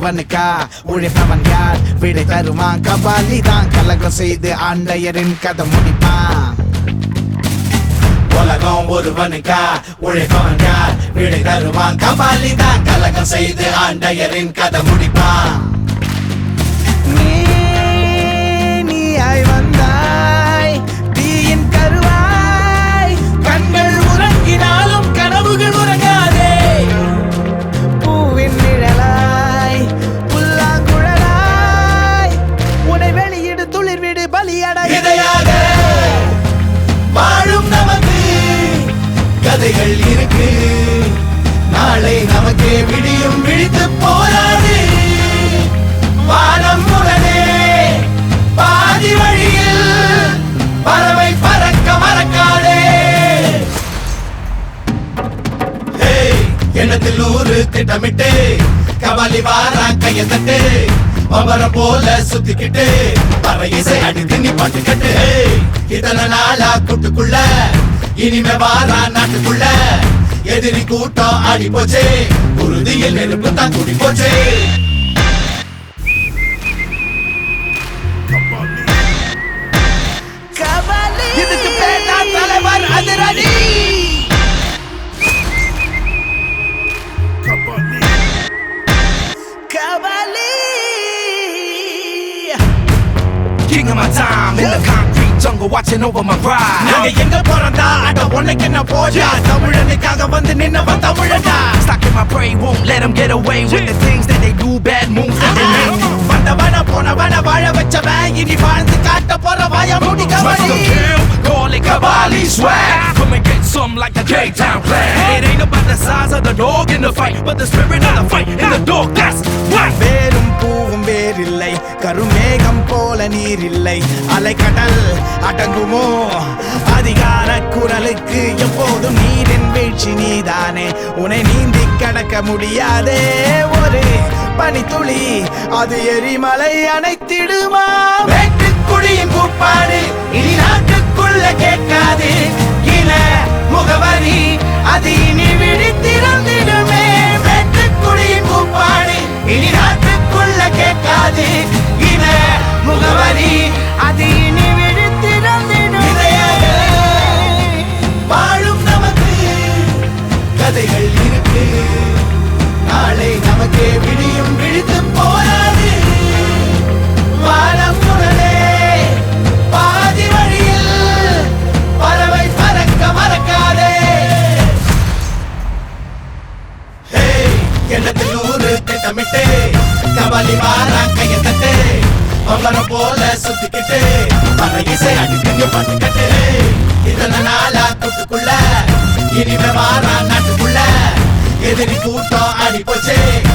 ஒருவனுக்கா உழைப்பவன் யார் விடை தருவான் கபாலி தான் கலகம் செய்து ஆண்டையரின் கதை முடிப்பான் உலகம் ஒருவனுக்கா உழைப்பவன் யார் விடை தருவான் கபாலி தான் கலகம் செய்து ஆண்டையரின் கதை முடிப்பான் நீயாய் வந்தாய் தீயின் கருவாய் கண்கள் உறங்கினாலும் கனவுகள் உறங்காதே பூவின் நிழலாய் புல்லாங்குழலாய் உன்னை வெளியிடு துளிர்விடு பலியட இதையாக வாழும் நமக்கு கதைகள் இருக்கு நாளை நமக்கே விடியும் விழித்து போராடு வானம் முரணே பாதி வழியில் பறவை பறக்க மறக்காதே எண்ணத்தில் ஊரு திட்டமிட்டு கபாலி வாரா கைய தட்டு பவர போல சுத்திக்கிட்டு பற இசை அடித்து நீ பாட்டுக்கட்டு இதன நாளா கூட்டுக்குள்ள இனிமே வாரா நாட்டுக்குள்ள எதிரி கூட்டம் ஆடி போச்சு உறுதியில் நெருப்பு தான் கூடி போச்சு இதுக்கு பேர் தான் தலைவர் அதிரடி King of my time in the concrete jungle watching over my pride. நாங்க எங்க போறதா அட உனக்கு என்ன போஜா தமிழனுக்காக வந்து நின்னவன் தமிழனா. Stuck in my prey won't let them get away with the things that they do, bad moves that they make. வந்தவன போனவன வாழ வச்சவன் இனி வாழ்ந்து காட்ட போற வாய மூடி Kabali. Call it Kabali swag. Come and get some like the K-Town clan. It ain't about the size of the dog in the fight, but the spirit of the fight in the dog. That's right. வேரும் பூவும் வேறில்லை கருமேகம் போல நீரில்லை அலைக்கடல் அடங்குமோ அதிகார குரலுக்கு எப்போதும் நீரின் வீழ்ச்சி நீதானே உன்னை நீந்தி கடக்க முடியாதே ஒரு பனித்துளி அது எரிமலை அணைத்திடுமா வெட்டுக்குடியின் கூப்பாடு இனி நாட்டுக்குள்ள கேட்காது இன முகவரி அது இனி விழித்திறந்திடுமே வெட்டுக்குடியின் கூப்பாடு இனி நாட்டுக்குள்ள கேட்காது இன முகவரி அது இனி விழித்திறந்திடுமே வாழும் நமக்கு கதைகள் இருக்கு நாளை நமக்கே விடியும் விழித்து போராது வானம் முரணே பாதி வழியில் பறவை பறக்க மறக்காதே எண்ணத்தில் ஊரு திட்டமிட்டு கபாலி வாரா கைய தட்டு பம்பர போல சுத்திக்கிட்டு பற இசை அடிக்கங்க பாட்டுக்கட்டு இதன நாளா கூட்டுக்குள்ள இனிமே வாரா நாட்டுக்குள்ள எதிரி கூட்டம் ஆடி போச்சு